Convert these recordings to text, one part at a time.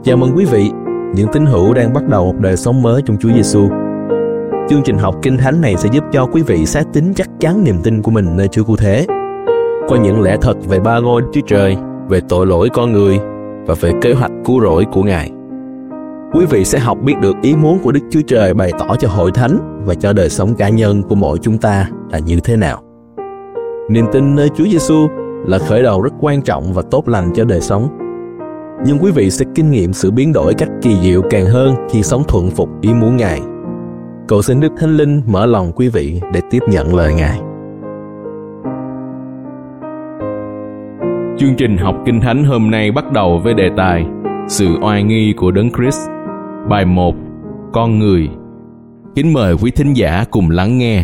Chào mừng quý vị, những tín hữu đang bắt đầu một đời sống mới trong Chúa Giêsu. Chương trình học Kinh Thánh này sẽ giúp cho quý vị xác tín chắc chắn niềm tin của mình nơi Chúa Cứu Thế, qua những lẽ thật về ba ngôi Chúa Trời, về tội lỗi con người và về kế hoạch cứu rỗi của Ngài. Quý vị sẽ học biết được ý muốn của Đức Chúa Trời bày tỏ cho hội thánh và cho đời sống cá nhân của mỗi chúng ta là như thế nào. Niềm tin nơi Chúa Giêsu là khởi đầu rất quan trọng và tốt lành cho đời sống. Nhưng quý vị sẽ kinh nghiệm sự biến đổi cách kỳ diệu càng hơn khi sống thuận phục ý muốn Ngài. Cầu xin Đức Thánh Linh mở lòng quý vị để tiếp nhận lời Ngài. Chương trình học Kinh Thánh hôm nay bắt đầu với đề tài Sự oai nghi của Đấng Christ. Bài 1. Con người. Kính mời quý thính giả cùng lắng nghe.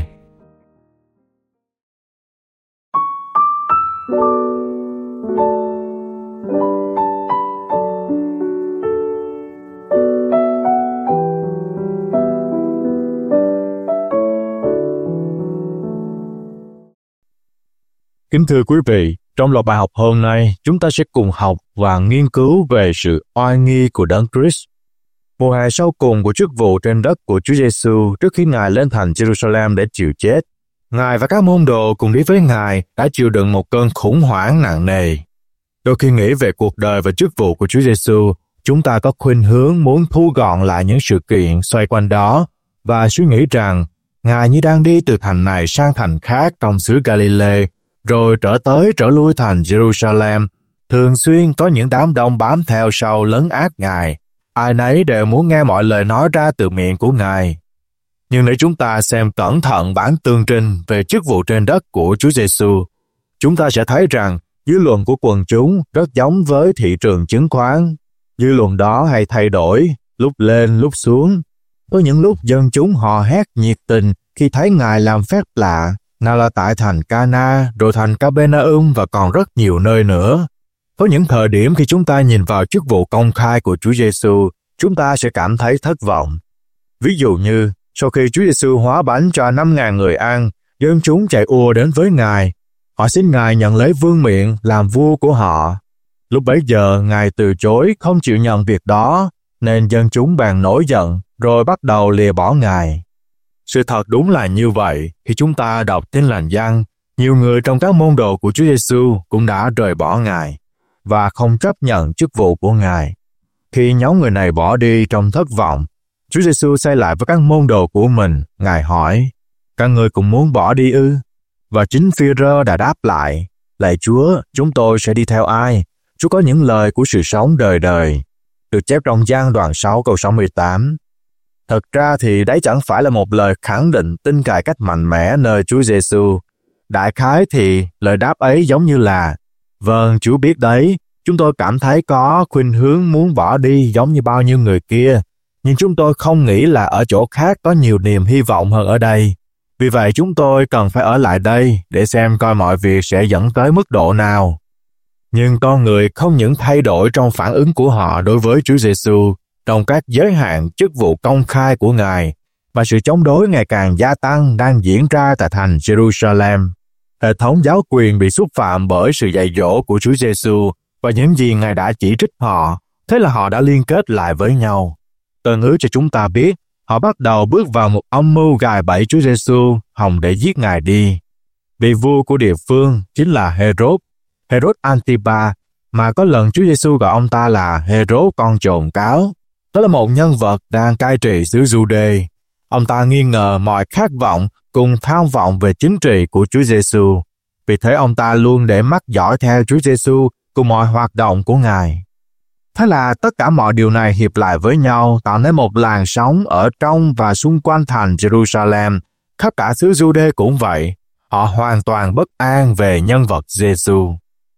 Kính thưa quý vị, trong loạt bài học hôm nay, chúng ta sẽ cùng học và nghiên cứu về sự oai nghi của Đấng Christ. Mùa hè sau cùng của chức vụ trên đất của Chúa Giêsu trước khi Ngài lên thành Jerusalem để chịu chết, Ngài và các môn đồ cùng đi với Ngài đã chịu đựng một cơn khủng hoảng nặng nề. Đôi khi nghĩ về cuộc đời và chức vụ của Chúa Giêsu, chúng ta có khuynh hướng muốn thu gọn lại những sự kiện xoay quanh đó và suy nghĩ rằng Ngài như đang đi từ thành này sang thành khác trong xứ Galilee, rồi trở lui thành Jerusalem, thường xuyên có những đám đông bám theo sau lấn át Ngài. Ai nấy đều muốn nghe mọi lời nói ra từ miệng của Ngài. Nhưng nếu chúng ta xem cẩn thận bản tường trình về chức vụ trên đất của Chúa Giêsu, chúng ta sẽ thấy rằng dư luận của quần chúng rất giống với thị trường chứng khoán. Dư luận đó hay thay đổi, lúc lên lúc xuống. Có những lúc dân chúng hò hét nhiệt tình khi thấy Ngài làm phép lạ, nào là tại thành Cana, rồi thành Capernaum và còn rất nhiều nơi nữa. Có những thời điểm khi chúng ta nhìn vào chức vụ công khai của Chúa Giêsu, chúng ta sẽ cảm thấy thất vọng. Ví dụ như, sau khi Chúa Giêsu hóa bánh cho 5.000 người ăn, dân chúng chạy ùa đến với Ngài. Họ xin Ngài nhận lấy vương miện làm vua của họ. Lúc bấy giờ, Ngài từ chối không chịu nhận việc đó, nên dân chúng bèn nổi giận, rồi bắt đầu lìa bỏ Ngài. Sự thật đúng là như vậy, khi chúng ta đọc Tin Lành Giăng, nhiều người trong các môn đồ của Chúa Giêsu cũng đã rời bỏ Ngài và không chấp nhận chức vụ của Ngài. Khi nhóm người này bỏ đi trong thất vọng, Chúa Giêsu xoay lại với các môn đồ của mình. Ngài hỏi, các ngươi cũng muốn bỏ đi ư? Và chính Phi-rơ đã đáp lại, lạy Chúa, chúng tôi sẽ đi theo ai? Chúa có những lời của sự sống đời đời. Được chép trong Giăng đoạn 6 câu 68. Thật ra thì đấy chẳng phải là một lời khẳng định tin cậy cách mạnh mẽ nơi Chúa Giêsu. Đại khái thì lời đáp ấy giống như là, vâng, Chúa biết đấy, chúng tôi cảm thấy có khuynh hướng muốn bỏ đi giống như bao nhiêu người kia, nhưng chúng tôi không nghĩ là ở chỗ khác có nhiều niềm hy vọng hơn ở đây. Vì vậy chúng tôi cần phải ở lại đây để xem coi mọi việc sẽ dẫn tới mức độ nào. Nhưng con người không những thay đổi trong phản ứng của họ đối với Chúa Giêsu trong các giới hạn chức vụ công khai của Ngài, mà sự chống đối ngày càng gia tăng đang diễn ra tại thành Jerusalem. Hệ thống giáo quyền bị xúc phạm bởi sự dạy dỗ của Chúa Giêsu và những gì Ngài đã chỉ trích họ, thế là họ đã liên kết lại với nhau. Tờ ngữ cho chúng ta biết, họ bắt đầu bước vào một âm mưu gài bẫy Chúa Giêsu hòng để giết Ngài đi. Vị vua của địa phương chính là Herod Antipa, mà có lần Chúa Giêsu gọi ông ta là Herod con trồn cáo. Đó là một nhân vật đang cai trị xứ Giu-đê. Ông ta nghi ngờ mọi khát vọng cùng tham vọng về chính trị của Chúa Giêsu. Vì thế ông ta luôn để mắt dõi theo Chúa Giêsu cùng mọi hoạt động của Ngài. Thế là tất cả mọi điều này hiệp lại với nhau tạo nên một làn sóng ở trong và xung quanh thành Jerusalem. Khắp cả xứ Giu-đê cũng vậy. Họ hoàn toàn bất an về nhân vật Giêsu.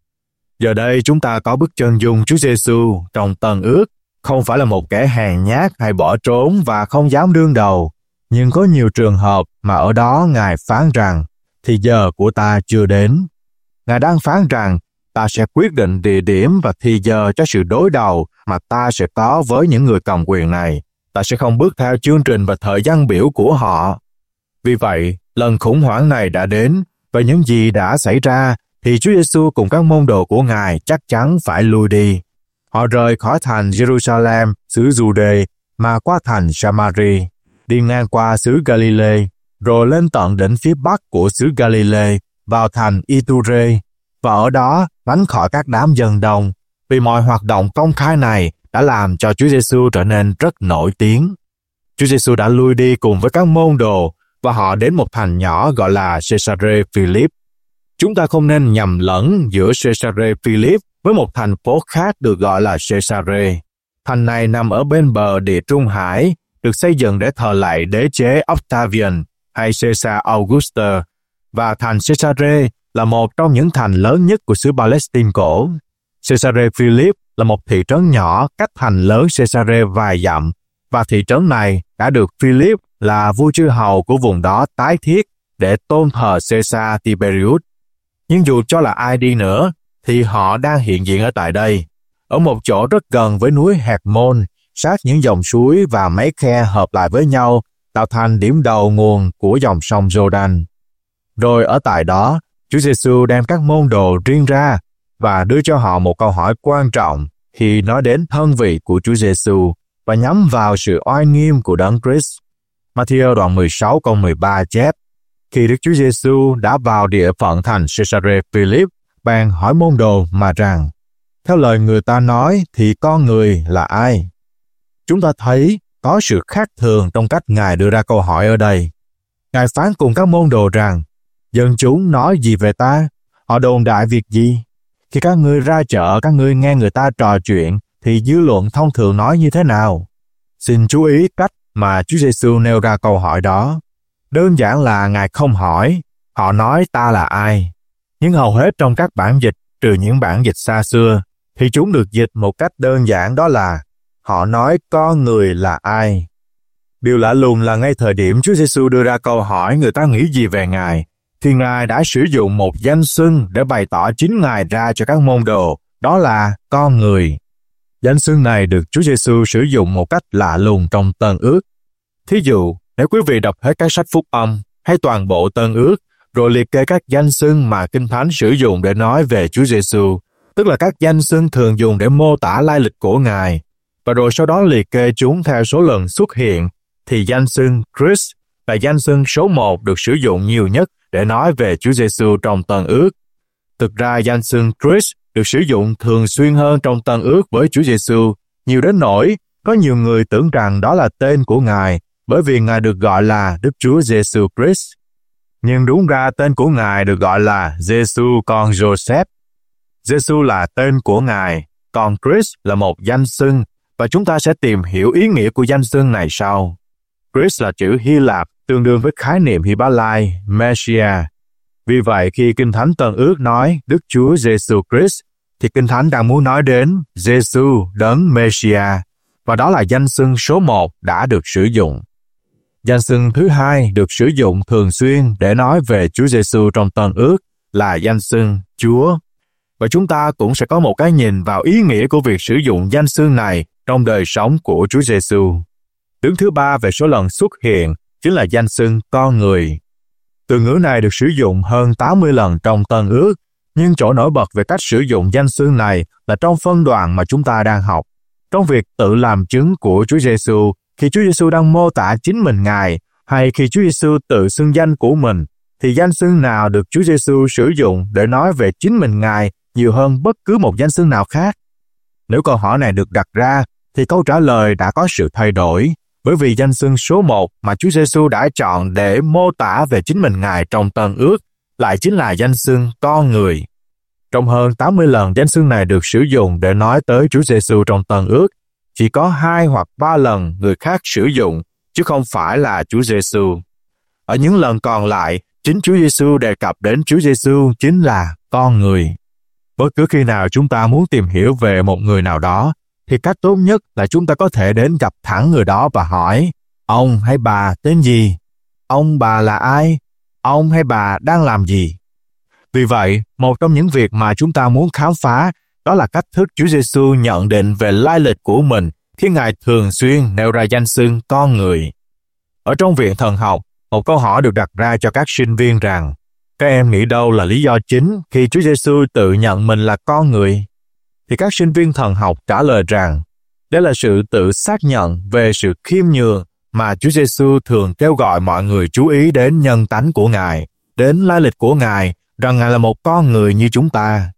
Giờ đây chúng ta có bức chân dung Chúa Giêsu trong Tân Ước, không phải là một kẻ hèn nhát hay bỏ trốn và không dám đương đầu, nhưng có nhiều trường hợp mà ở đó Ngài phán rằng, thì giờ của ta chưa đến. Ngài đang phán rằng, ta sẽ quyết định địa điểm và thì giờ cho sự đối đầu mà ta sẽ có với những người cầm quyền này. Ta sẽ không bước theo chương trình và thời gian biểu của họ. Vì vậy, lần khủng hoảng này đã đến, và những gì đã xảy ra thì Chúa Giêsu cùng các môn đồ của Ngài chắc chắn phải lui đi. Họ rời khỏi thành Jerusalem, xứ Jude, mà qua thành Samari, đi ngang qua xứ Galilee, rồi lên tận đỉnh phía bắc của xứ Galilee, vào thành Iture, và ở đó tránh khỏi các đám dân đông, vì mọi hoạt động công khai này đã làm cho Chúa Giêsu trở nên rất nổi tiếng. Chúa Giêsu đã lui đi cùng với các môn đồ, và họ đến một thành nhỏ gọi là Caesarea Philip. Chúng ta không nên nhầm lẫn giữa Caesarea Philip với một thành phố khác được gọi là Caesarea. Thành này nằm ở bên bờ Địa Trung Hải, được xây dựng để thờ lạy đế chế Octavian hay Caesar Augusta, và thành Caesarea là một trong những thành lớn nhất của xứ Palestine cổ. Caesarea Philip là một thị trấn nhỏ cách thành lớn Caesarea vài dặm, và thị trấn này đã được Philip là vua chư hầu của vùng đó tái thiết để tôn thờ Caesar Tiberius. Nhưng dù cho là ai đi nữa, thì họ đang hiện diện ở tại đây, ở một chỗ rất gần với núi Hermon, sát những dòng suối và mấy khe hợp lại với nhau, tạo thành điểm đầu nguồn của dòng sông Jordan. Rồi ở tại đó, Chúa Giêsu đem các môn đồ riêng ra và đưa cho họ một câu hỏi quan trọng khi nói đến thân vị của Chúa Giêsu và nhắm vào sự oai nghiêm của Đấng Christ. Ma-thi-ơ đoạn 16 câu 13 chép: Khi Đức Chúa Giêsu đã vào địa phận thành Caesarea Philip, bèn hỏi môn đồ mà rằng: Theo lời người ta nói thì con người là ai? Chúng ta thấy có sự khác thường trong cách Ngài đưa ra câu hỏi ở đây. Ngài phán cùng các môn đồ rằng: Dân chúng nói gì về ta? Họ đồn đại việc gì? Khi các ngươi ra chợ, các ngươi nghe người ta trò chuyện, thì dư luận thông thường nói như thế nào? Xin chú ý cách mà Chúa Giêsu nêu ra câu hỏi đó. Đơn giản là Ngài không hỏi, họ nói ta là ai. Nhưng hầu hết trong các bản dịch, trừ những bản dịch xa xưa, thì chúng được dịch một cách đơn giản, đó là họ nói con người là ai. Điều lạ lùng là ngay thời điểm Chúa Giêsu đưa ra câu hỏi người ta nghĩ gì về Ngài, thì Ngài đã sử dụng một danh xưng để bày tỏ chính Ngài ra cho các môn đồ, đó là con người. Danh xưng này được Chúa Giêsu sử dụng một cách lạ lùng trong Tân Ước. Thí dụ, nếu quý vị đọc hết các sách phúc âm hay toàn bộ Tân Ước, rồi liệt kê các danh xưng mà Kinh Thánh sử dụng để nói về Chúa Giêsu, tức là các danh xưng thường dùng để mô tả lai lịch của Ngài, và rồi sau đó liệt kê chúng theo số lần xuất hiện, thì danh xưng Christ là danh xưng số 1 được sử dụng nhiều nhất để nói về Chúa Giêsu trong Tân Ước. Thực ra danh xưng Christ được sử dụng thường xuyên hơn trong Tân Ước với Chúa Giêsu, nhiều đến nỗi có nhiều người tưởng rằng đó là tên của Ngài, bởi vì Ngài được gọi là Đức Chúa Giêsu Christ. Nhưng đúng ra tên của Ngài được gọi là Giêsu con Joseph. Giêsu là tên của Ngài, còn Christ là một danh xưng, và chúng ta sẽ tìm hiểu ý nghĩa của danh xưng này sau. Christ là chữ Hy Lạp tương đương với khái niệm Hy-Bá-lai, Messiah. Vì vậy, khi Kinh Thánh Tân Ước nói Đức Chúa Giêsu Christ, thì Kinh Thánh đang muốn nói đến Giêsu đấng Messiah, và đó là danh xưng số 1 đã được sử dụng. Danh xưng thứ hai được sử dụng thường xuyên để nói về Chúa Giêsu trong Tân Ước là danh xưng Chúa. Và chúng ta cũng sẽ có một cái nhìn vào ý nghĩa của việc sử dụng danh xưng này trong đời sống của Chúa Giêsu. Đứng thứ ba về số lần xuất hiện chính là danh xưng con người. Từ ngữ này được sử dụng hơn 80 lần trong Tân Ước, nhưng chỗ nổi bật về cách sử dụng danh xưng này là trong phân đoạn mà chúng ta đang học. Trong việc tự làm chứng của Chúa Giêsu, khi Chúa Giêsu đang mô tả chính mình Ngài, hay khi Chúa Giêsu tự xưng danh của mình, thì danh xưng nào được Chúa Giêsu sử dụng để nói về chính mình Ngài nhiều hơn bất cứ một danh xưng nào khác? Nếu câu hỏi này được đặt ra, thì câu trả lời đã có sự thay đổi, bởi vì danh xưng số 1 mà Chúa Giêsu đã chọn để mô tả về chính mình Ngài trong Tân Ước lại chính là danh xưng con người. Trong hơn 80 lần danh xưng này được sử dụng để nói tới Chúa Giêsu trong Tân Ước, chỉ có 2 hoặc 3 lần người khác sử dụng, chứ không phải là Chúa Giêsu. Ở những lần còn lại, chính Chúa Giêsu đề cập đến Chúa Giêsu chính là con người. Bất cứ khi nào chúng ta muốn tìm hiểu về một người nào đó, thì cách tốt nhất là chúng ta có thể đến gặp thẳng người đó và hỏi: ông hay bà tên gì? Ông bà là ai? Ông hay bà đang làm gì? Vì vậy, một trong những việc mà chúng ta muốn khám phá đó là cách thức Chúa Giêsu nhận định về lai lịch của mình khi Ngài thường xuyên nêu ra danh xưng con người. Ở trong viện thần học, một câu hỏi được đặt ra cho các sinh viên rằng: các em nghĩ đâu là lý do chính khi Chúa Giêsu tự nhận mình là con người? thì các sinh viên thần học trả lời rằng đây là sự tự xác nhận về sự khiêm nhường mà Chúa Giêsu thường kêu gọi mọi người chú ý đến nhân tánh của Ngài, đến lai lịch của Ngài, rằng Ngài là một con người như chúng ta.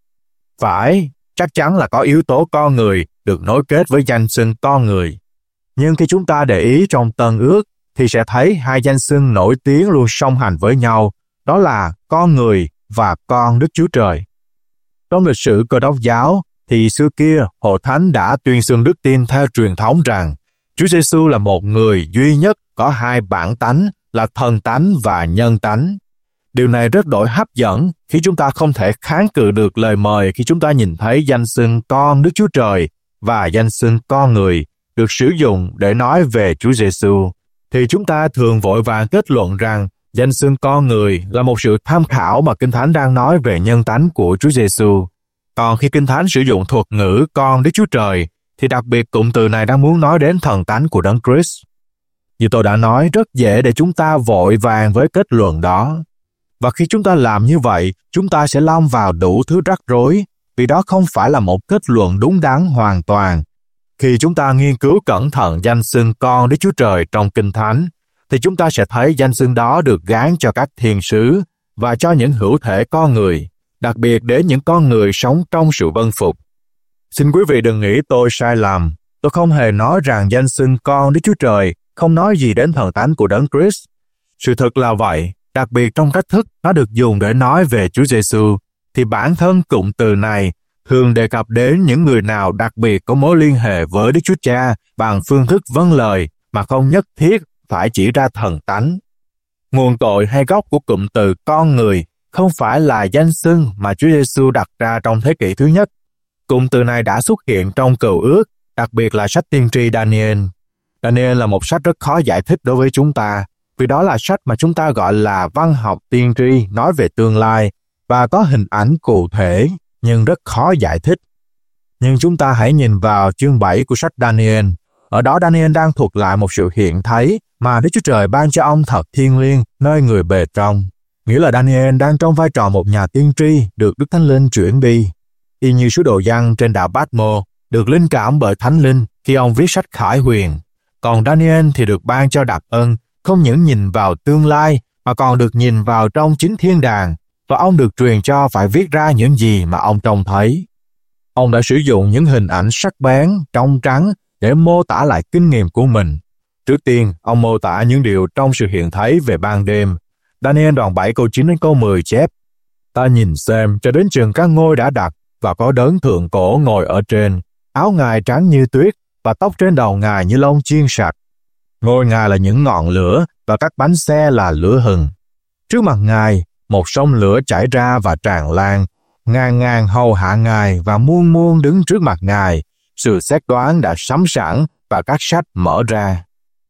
Phải, chắc chắn là có yếu tố con người được nối kết với danh xưng con người. Nhưng khi chúng ta để ý trong Tân Ước, thì sẽ thấy hai danh xưng nổi tiếng luôn song hành với nhau, đó là con người và con Đức Chúa Trời. Trong lịch sử Cơ Đốc giáo, thì xưa kia Hội Thánh đã tuyên xưng đức tin theo truyền thống rằng Chúa Giêsu là một người duy nhất có hai bản tánh là thần tánh và nhân tánh. Điều này rất đổi hấp dẫn khi chúng ta không thể kháng cự được lời mời khi chúng ta nhìn thấy danh xưng con Đức Chúa Trời và danh xưng con người được sử dụng để nói về Chúa Giêsu, thì chúng ta thường vội vàng kết luận rằng danh xưng con người là một sự tham khảo mà Kinh Thánh đang nói về nhân tánh của Chúa Giêsu. Còn khi Kinh Thánh sử dụng thuật ngữ con Đức Chúa Trời, thì đặc biệt cụm từ này đang muốn nói đến thần tánh của Đấng Christ. Như tôi đã nói, rất dễ để chúng ta vội vàng với kết luận đó. Và khi chúng ta làm như vậy, chúng ta sẽ lâm vào đủ thứ rắc rối, vì đó không phải là một kết luận đúng đắn hoàn toàn. Khi chúng ta nghiên cứu cẩn thận danh xưng con Đức Chúa Trời trong Kinh Thánh, thì chúng ta sẽ thấy danh xưng đó được gán cho các thiên sứ và cho những hữu thể con người, đặc biệt đến những con người sống trong sự vâng phục. Xin quý vị đừng nghĩ tôi sai lầm. Tôi không hề nói rằng danh xưng con Đức Chúa Trời không nói gì đến thần tánh của Đấng Christ. Sự thật là vậy, đặc biệt trong cách thức nó được dùng để nói về Chúa Giêsu, thì bản thân cụm từ này thường đề cập đến những người nào đặc biệt có mối liên hệ với Đức Chúa Cha bằng phương thức vâng lời mà không nhất thiết phải chỉ ra thần tánh. Nguồn cội hay gốc của cụm từ con người không phải là danh xưng mà Chúa Giêsu đặt ra trong thế kỷ thứ nhất. Cụm từ này đã xuất hiện trong Cựu Ước, đặc biệt là sách tiên tri Daniel. Daniel là một sách rất khó giải thích đối với chúng ta, vì đó là sách mà chúng ta gọi là văn học tiên tri nói về tương lai và có hình ảnh cụ thể, nhưng rất khó giải thích. Nhưng chúng ta hãy nhìn vào chương 7 của sách Daniel. Ở đó Daniel đang thuật lại một sự hiện thấy mà Đức Chúa Trời ban cho ông thật thiêng liêng nơi người bề trong. Nghĩa là Daniel đang trong vai trò một nhà tiên tri được Đức Thánh Linh chuyển đi. Y như sứ đồ Giăng trên đảo Patmos được linh cảm bởi Thánh Linh khi ông viết sách Khải Huyền. Còn Daniel thì được ban cho đặc ân không những nhìn vào tương lai mà còn được nhìn vào trong chính thiên đàng, và ông được truyền cho phải viết ra những gì mà ông trông thấy. Ông đã sử dụng những hình ảnh sắc bén, trong trắng để mô tả lại kinh nghiệm của mình. Trước tiên, ông mô tả những điều trong sự hiện thấy về ban đêm. Daniel đoạn 7 câu 9 đến câu 10 chép: Ta nhìn xem cho đến chừng các ngôi đã đặt, và có đấng thượng cổ ngồi ở trên, áo ngài trắng như tuyết, và tóc trên đầu ngài như lông chiên sạch. Ngôi ngài là những ngọn lửa, và các bánh xe là lửa hừng. Trước mặt ngài, một sông lửa chảy ra và tràn lan, ngàn ngàn hầu hạ ngài và muôn muôn đứng trước mặt ngài. Sự xét đoán đã sắm sẵn và các sách mở ra.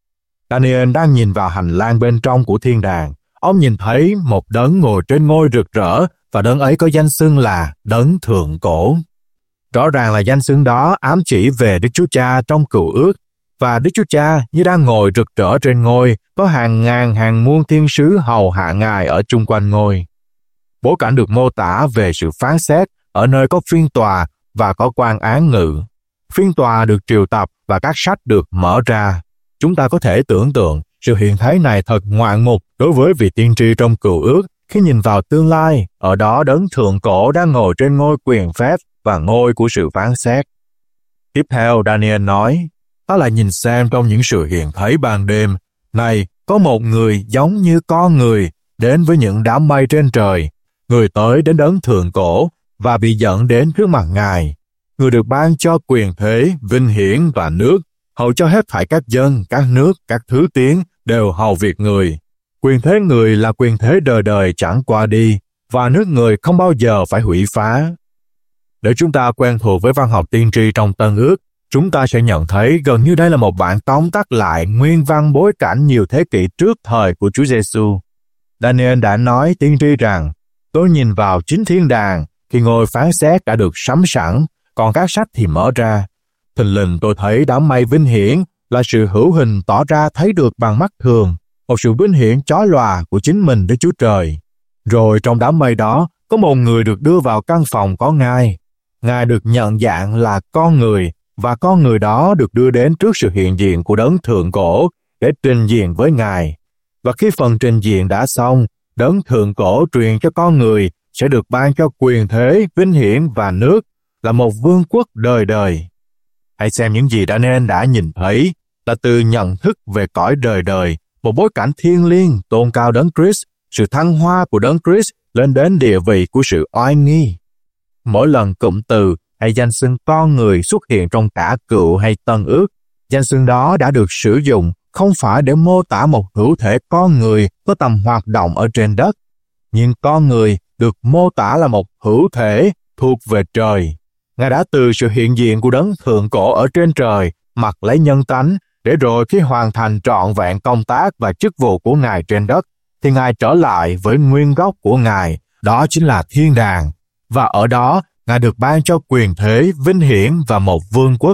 Daniel đang nhìn vào hành lang bên trong của thiên đàng. Ông nhìn thấy một đấng ngồi trên ngôi rực rỡ, và đấng ấy có danh xưng là đấng thượng cổ. Rõ ràng là danh xưng đó ám chỉ về Đức Chúa Cha trong Cựu Ước, và Đức Chúa Cha như đang ngồi rực rỡ trên ngôi, có hàng ngàn hàng muôn thiên sứ hầu hạ ngài ở chung quanh ngôi. Bối cảnh được mô tả về sự phán xét ở nơi có phiên tòa và có quan án ngự. Phiên tòa được triệu tập và các sách được mở ra. Chúng ta có thể tưởng tượng sự hiện thấy này thật ngoạn mục đối với vị tiên tri trong Cựu Ước khi nhìn vào tương lai, ở đó đấng thượng cổ đang ngồi trên ngôi quyền phép và ngôi của sự phán xét. Tiếp theo, Daniel nói, ta lại nhìn xem trong những sự hiện thấy ban đêm, này, có một người giống như con người đến với những đám mây trên trời. Người tới đến đấng thượng cổ và bị dẫn đến trước mặt ngài. Người được ban cho quyền thế, vinh hiển và nước, hầu cho hết thảy các dân, các nước, các thứ tiếng đều hầu việc người. Quyền thế người là quyền thế đời đời chẳng qua đi, và nước người không bao giờ phải hủy phá. Để chúng ta quen thuộc với văn học tiên tri trong Tân Ước, chúng ta sẽ nhận thấy gần như đây là một bản tóm tắt lại nguyên văn bối cảnh nhiều thế kỷ trước thời của Chúa Giêsu. Daniel đã nói tiên tri rằng, tôi nhìn vào chính thiên đàng khi ngôi phán xét đã được sắm sẵn, còn các sách thì mở ra. Thình lình tôi thấy đám mây vinh hiển là sự hữu hình tỏ ra thấy được bằng mắt thường, một sự vinh hiển chói lòa của chính mình Đức Chúa Trời. Rồi trong đám mây đó, có một người được đưa vào căn phòng có ngai. Ngài được nhận dạng là con người, và con người đó được đưa đến trước sự hiện diện của Đấng Thượng Cổ để trình diện với Ngài. Và khi phần trình diện đã xong, Đấng Thượng Cổ truyền cho con người sẽ được ban cho quyền thế, vinh hiển và nước, là một vương quốc đời đời. Hãy xem những gì Daniel đã nhìn thấy là từ nhận thức về cõi đời đời, một bối cảnh thiêng liêng tôn cao Đấng Christ, sự thăng hoa của Đấng Christ lên đến địa vị của sự oai nghi. Mỗi lần cụm từ hay danh xưng con người xuất hiện trong cả Cựu hay Tân Ước, danh xưng đó đã được sử dụng không phải để mô tả một hữu thể con người có tầm hoạt động ở trên đất, nhưng con người được mô tả là một hữu thể thuộc về trời. Ngài đã từ sự hiện diện của Đấng Thượng Cổ ở trên trời mặc lấy nhân tánh, để rồi khi hoàn thành trọn vẹn công tác và chức vụ của Ngài trên đất, thì Ngài trở lại với nguyên gốc của Ngài, đó chính là thiên đàng. Và ở đó, Ngài được ban cho quyền thế, vinh hiển và một vương quốc.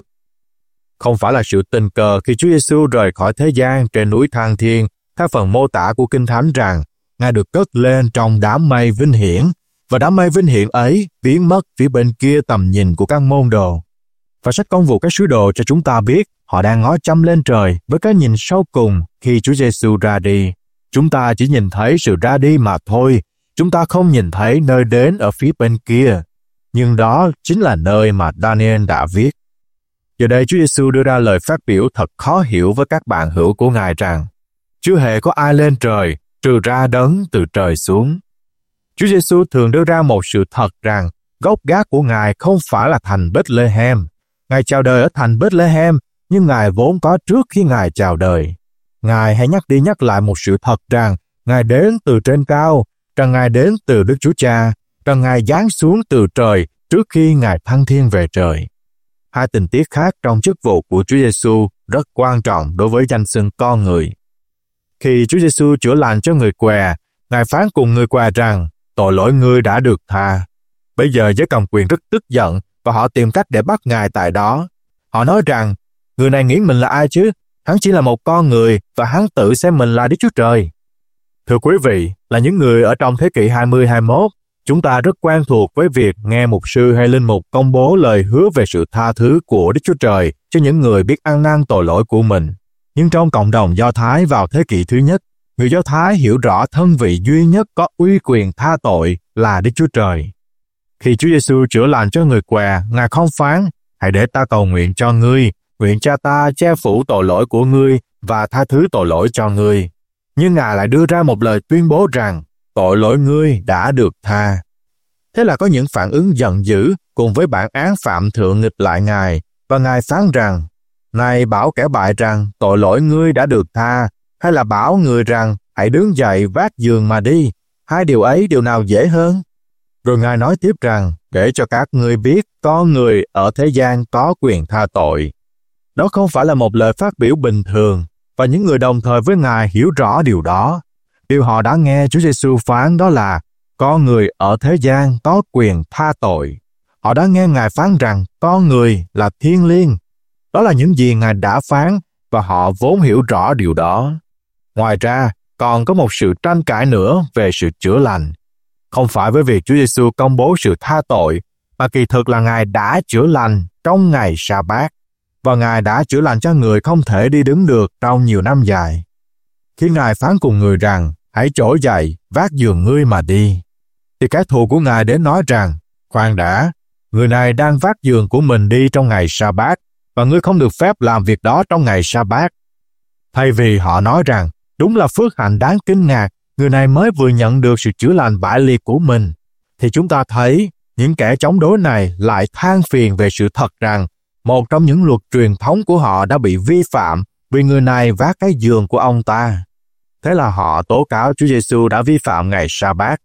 Không phải là sự tình cờ khi Chúa Giêsu rời khỏi thế gian trên núi Thăng Thiên, theo phần mô tả của Kinh Thánh rằng Ngài được cất lên trong đám mây vinh hiển, và đám mây vinh hiển ấy biến mất phía bên kia tầm nhìn của các môn đồ. Và sách Công vụ các sứ đồ cho chúng ta biết họ đang ngó chăm lên trời với cái nhìn sâu cùng khi Chúa Giêsu ra đi. Chúng ta chỉ nhìn thấy sự ra đi mà thôi, chúng ta không nhìn thấy nơi đến ở phía bên kia. Nhưng đó chính là nơi mà Daniel đã viết. Giờ đây Chúa Giêsu đưa ra lời phát biểu thật khó hiểu với các bạn hữu của Ngài rằng chưa hề có ai lên trời trừ ra Đấng từ trời xuống. Chúa Giêsu thường đưa ra một sự thật rằng gốc gác của Ngài không phải là thành Bethlehem. Ngài chào đời ở thành Bethlehem, nhưng Ngài vốn có trước khi Ngài chào đời. Ngài hãy nhắc đi nhắc lại một sự thật rằng Ngài đến từ trên cao, rằng Ngài đến từ Đức Chúa Cha, rằng Ngài giáng xuống từ trời trước khi Ngài thăng thiên về trời. Hai tình tiết khác trong chức vụ của Chúa Giêsu rất quan trọng đối với danh xưng con người. Khi Chúa Giêsu chữa lành cho người què, Ngài phán cùng người què rằng tội lỗi ngươi đã được tha. Bây giờ giới cầm quyền rất tức giận và họ tìm cách để bắt Ngài tại đó. Họ nói rằng người này nghĩ mình là ai chứ? Hắn chỉ là một con người và hắn tự xem mình là Đức Chúa Trời. Thưa quý vị, là những người ở trong thế kỷ 20-21, chúng ta rất quen thuộc với việc nghe mục sư hay linh mục công bố lời hứa về sự tha thứ của Đức Chúa Trời cho những người biết ăn năn tội lỗi của mình. Nhưng trong cộng đồng Do Thái vào thế kỷ thứ nhất, người Do Thái hiểu rõ thân vị duy nhất có uy quyền tha tội là Đức Chúa Trời. Khi Chúa Giêsu chữa lành cho người què, Ngài không phán, hãy để ta cầu nguyện cho ngươi, nguyện Cha ta che phủ tội lỗi của ngươi và tha thứ tội lỗi cho ngươi. Nhưng Ngài lại đưa ra một lời tuyên bố rằng tội lỗi ngươi đã được tha. Thế là có những phản ứng giận dữ cùng với bản án phạm thượng nghịch lại Ngài, và Ngài phán rằng, này bảo kẻ bại rằng tội lỗi ngươi đã được tha, hay là bảo người rằng hãy đứng dậy vác giường mà đi, hai điều ấy điều nào dễ hơn? Rồi Ngài nói tiếp rằng, để cho các ngươi biết con người ở thế gian có quyền tha tội. Đó không phải là một lời phát biểu bình thường, và những người đồng thời với Ngài hiểu rõ điều đó. Điều họ đã nghe Chúa Giêsu phán đó là con người ở thế gian có quyền tha tội. Họ đã nghe Ngài phán rằng con người là thiêng liêng. Đó là những gì Ngài đã phán, và họ vốn hiểu rõ điều đó. Ngoài ra, còn có một sự tranh cãi nữa về sự chữa lành. Không phải với việc Chúa Giêsu công bố sự tha tội, mà kỳ thực là Ngài đã chữa lành trong ngày Sa-bát, và Ngài đã chữa lành cho người không thể đi đứng được trong nhiều năm dài. Khi Ngài phán cùng người rằng, hãy trỗi dậy, vác giường ngươi mà đi, thì kẻ thù của Ngài đến nói rằng, khoan đã, người này đang vác giường của mình đi trong ngày Sa-bát, và ngươi không được phép làm việc đó trong ngày Sa-bát. Thay vì họ nói rằng, đúng là phước hạnh đáng kinh ngạc, người này mới vừa nhận được sự chữa lành bại liệt của mình, thì chúng ta thấy những kẻ chống đối này lại than phiền về sự thật rằng một trong những luật truyền thống của họ đã bị vi phạm vì người này vác cái giường của ông ta. Thế là họ tố cáo Chúa Giêsu đã vi phạm ngày Sa-bát.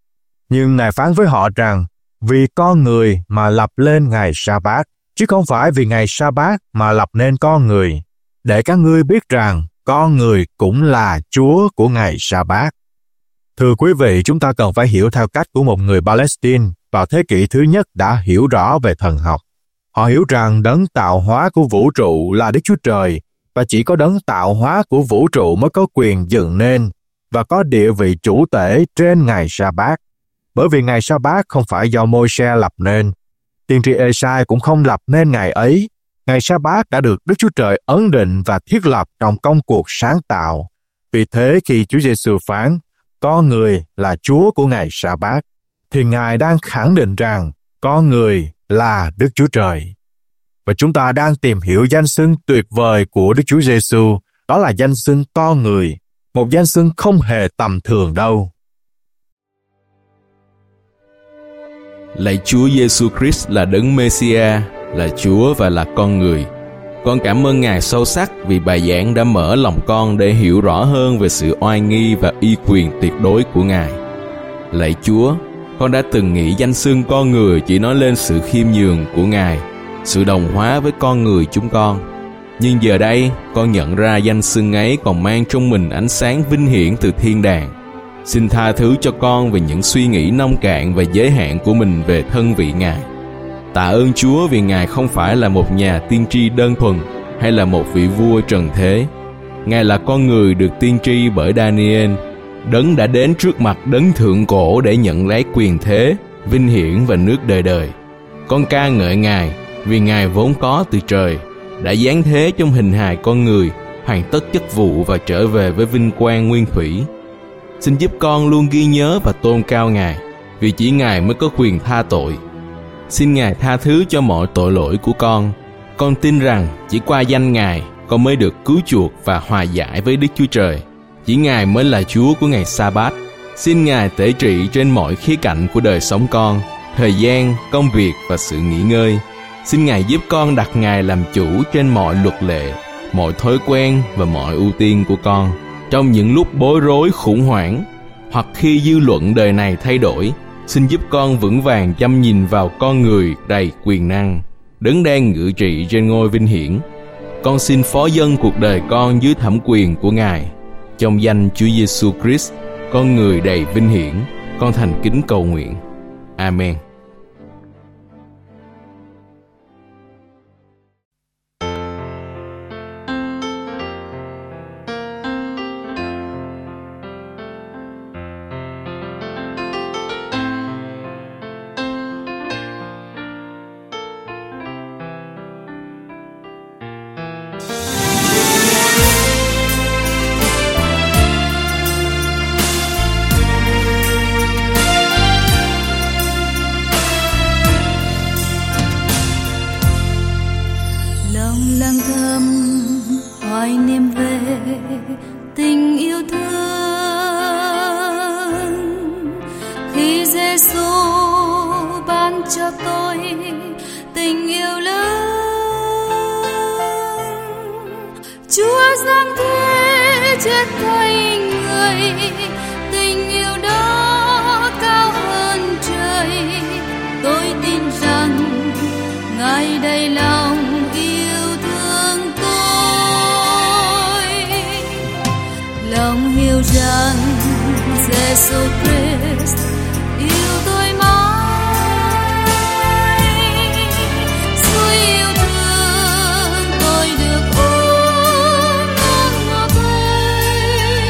Nhưng Ngài phán với họ rằng, vì con người mà lập lên ngày Sa-bát, chứ không phải vì ngày Sa-bát mà lập nên con người, để các ngươi biết rằng con người cũng là Chúa của ngày Sa-bát. Thưa quý vị, chúng ta cần phải hiểu theo cách của một người Palestine vào thế kỷ thứ nhất đã hiểu rõ về thần học. Họ hiểu rằng đấng tạo hóa của vũ trụ là Đức Chúa Trời, và chỉ có đấng tạo hóa của vũ trụ mới có quyền dựng nên và có địa vị chủ tể trên ngày Sa-bát. Bởi vì ngày Sa-bát không phải do Môi-se lập nên. Tiên tri Ê-sai cũng không lập nên ngày ấy. Ngày Sa-bát đã được Đức Chúa Trời ấn định và thiết lập trong công cuộc sáng tạo. Vì thế khi Chúa Giêsu phán, con người là Chúa của ngày Sa-bát, thì Ngài đang khẳng định rằng con người là Đức Chúa Trời. Và chúng ta đang tìm hiểu danh xưng tuyệt vời của Đức Chúa Giêsu, đó là danh xưng con người, một danh xưng không hề tầm thường đâu. Lạy Chúa Giêsu Christ là Đấng Mê-si-a, là Chúa và là con người. Con cảm ơn Ngài sâu sắc vì bài giảng đã mở lòng con để hiểu rõ hơn về sự oai nghi và uy quyền tuyệt đối của Ngài. Lạy Chúa, con đã từng nghĩ danh xưng con người chỉ nói lên sự khiêm nhường của Ngài, sự đồng hóa với con người chúng con. Nhưng giờ đây, con nhận ra danh xưng ấy còn mang trong mình ánh sáng vinh hiển từ thiên đàng. Xin tha thứ cho con về những suy nghĩ nông cạn và giới hạn của mình về thân vị Ngài. Tạ ơn Chúa vì Ngài không phải là một nhà tiên tri đơn thuần hay là một vị vua trần thế. Ngài là con người được tiên tri bởi Daniel, Đấng đã đến trước mặt Đấng thượng cổ để nhận lấy quyền thế, vinh hiển và nước đời đời. Con ca ngợi Ngài vì Ngài vốn có từ trời, đã giáng thế trong hình hài con người, hoàn tất chức vụ và trở về với vinh quang nguyên thủy. Xin giúp con luôn ghi nhớ và tôn cao Ngài, vì chỉ Ngài mới có quyền tha tội. Xin Ngài tha thứ cho mọi tội lỗi của con. Con tin rằng chỉ qua danh Ngài, con mới được cứu chuộc và hòa giải với Đức Chúa Trời. Chỉ Ngài mới là Chúa của ngày Sa-bát. Xin Ngài tể trị trên mọi khía cạnh của đời sống con, thời gian, công việc và sự nghỉ ngơi. Xin Ngài giúp con đặt Ngài làm chủ trên mọi luật lệ, mọi thói quen và mọi ưu tiên của con. Trong những lúc bối rối khủng hoảng, hoặc khi dư luận đời này thay đổi, xin giúp con vững vàng chăm nhìn vào con người đầy quyền năng, Đấng đang ngự trị trên ngôi vinh hiển. Con xin phó dâng cuộc đời con dưới thẩm quyền của Ngài. Trong danh Chúa Giêsu Christ, con người đầy vinh hiển, con thành kính cầu nguyện. Amen. Giêsu Christ yêu tôi mãi, Chúa yêu thương tôi được ôm ôm ngọt ngây.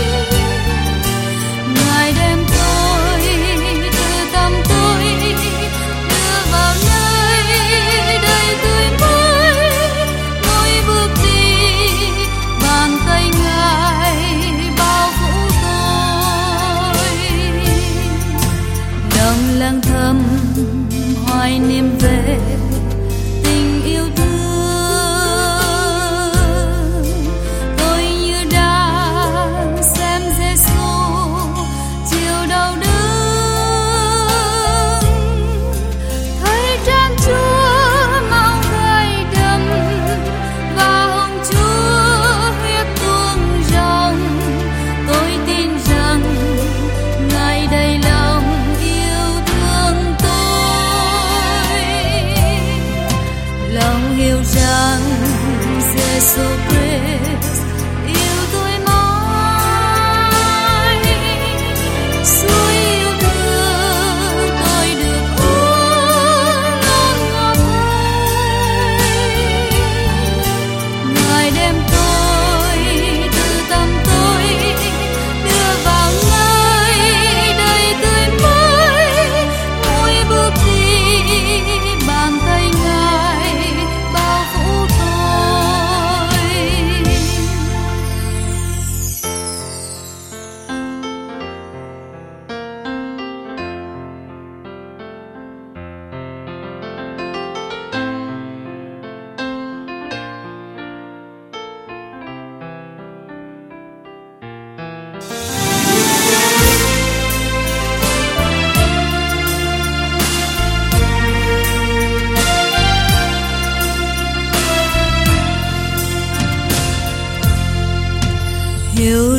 Ngài đem tôi từ tâm tôi đưa vào nơi đầy tươi mới, mỗi bước đi bàn tay Ngài bao phủ lang thầm hoài niệm về tình yêu thương. Tôi như đang xem Giêsu chiều đầu đứng, thấy trán Chúa máu gai đầm và hồng Chúa huyết tuôn ròng. Tôi tin rằng Ngài đầy lòng hiểu rằng Giêsu Christ yêu tôi mãi, Chúa yêu thương tôi được uống ngon ngọt ngây. Ngài đem tôi từ tâm tôi đưa vào nơi đầy tươi mới, mỗi bước đi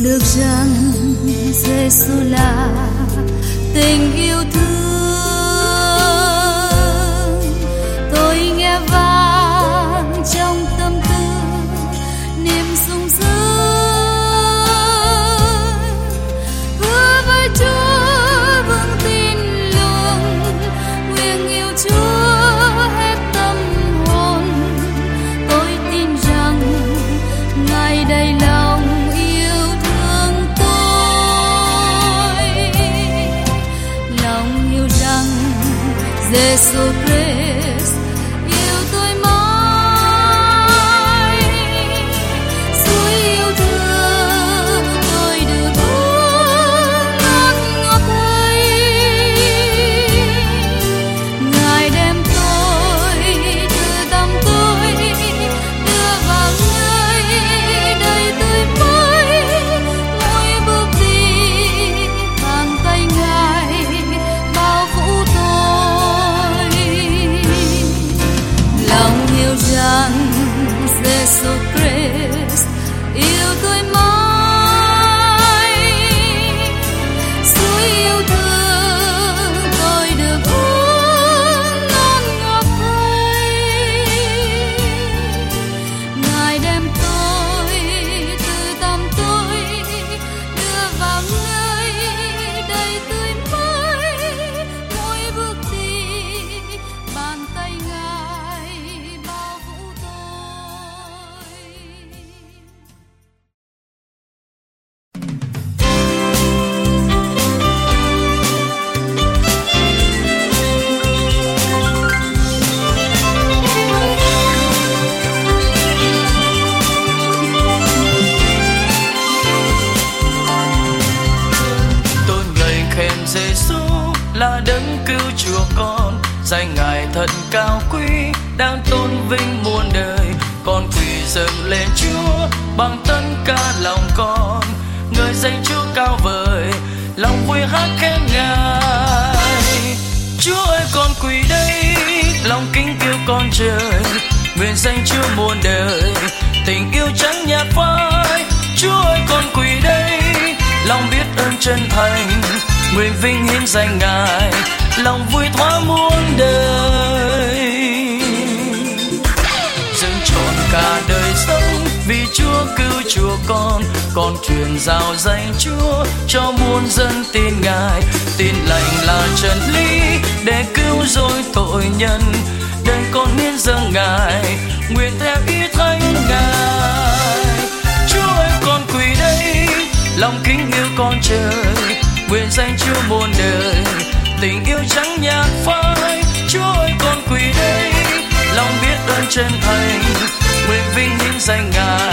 được rằng Giêsu là tình yêu thương. Tôi nghe vang trong tâm tư niềm sung sướng, hứa với Chúa vững tin luôn, nguyện yêu Chúa hết tâm hồn. Tôi tin rằng Ngài đầy lòng yêu thương tôi, lòng yêu rằng Giêsu Christ yêu tôi mãi. Suối yêu thương tôi được uống ngọt ngọt thấy. Ngài đem tôi từ tâm tôi đưa vào nơi đầy tươi mới. Mỗi bước đi bàn tay Ngài bao phủ tôi. Lòng yêu rằng Giêsu Christ yêu tôi mãi. Suối yêu thương tôi được uống ngon ngọt thấy. Ngài đem tôi từ tâm tôi đưa vào nơi đầy tươi mới. Mỗi bước đi bàn tay Ngài bao phủ tôi. Tôi ngợi khen Giêsu là đấng cứu Chúa con, danh Ngài thật cao quý, đang tôn vinh muôn đời. Con quỳ dâng lên Chúa bằng tất cả lòng con, ngợi danh Chúa cao vời, lòng vui hát khen Ngài. Chúa ơi con quỳ đây, lòng kính yêu con trời, nguyện danh Chúa muôn đời, tình yêu chẳng nhạt phai. Chúa ơi con quỳ đây, lòng biết ơn chân thành, nguyện vinh hiến danh Ngài, lòng vui thỏa muôn đời. Dâng trọn cả đời sống vì Chúa cứu Chúa con truyền giao danh Chúa cho muôn dân tin Ngài. Tin lành là chân lý để cứu rỗi tội nhân, đời con hiến dâng Ngài, nguyện theo ý thánh Ngài. Chúa ơi con quỳ đây, lòng kính yêu con trời, nguyện danh Chúa muôn đời, tình yêu chẳng nhạt phai. Chúa ơi con quỳ đây, lòng biết ơn chân thành, nguyện vinh hiến danh Ngài,